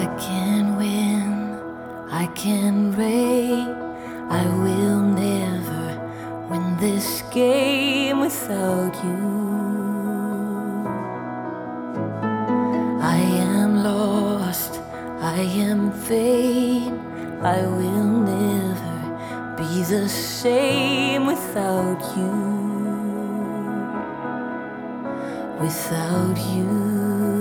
I can win, I can reign. I will never win this game without you. I am lost, I am vain. I will never be the same without you. Without you.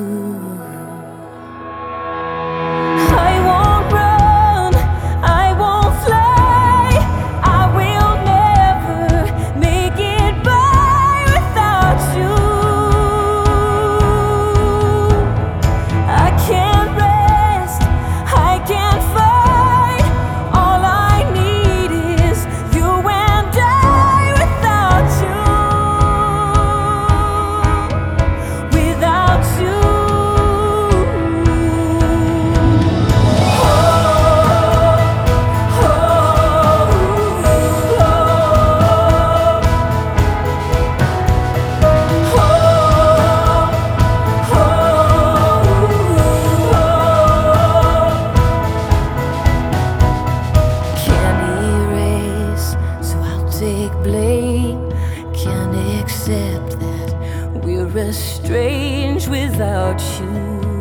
Take blame, can't accept that we're estranged without you.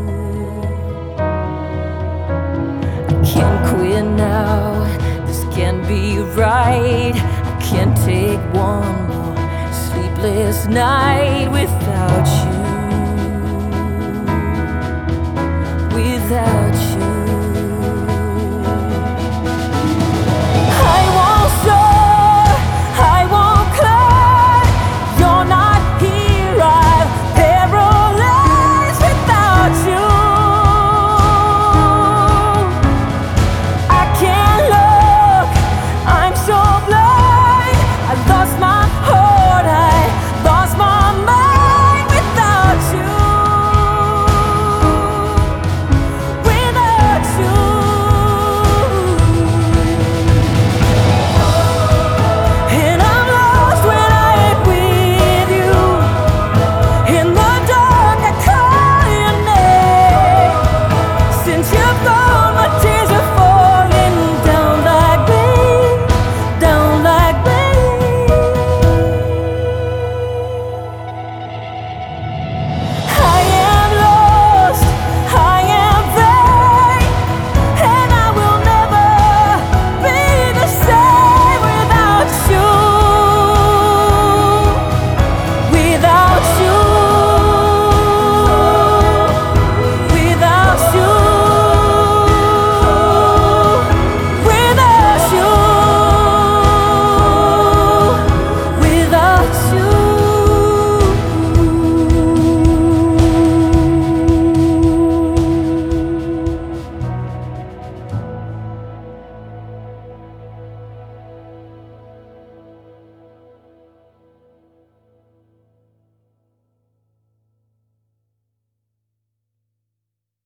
I can't quit now, this can't be right. I can't take one more sleepless night without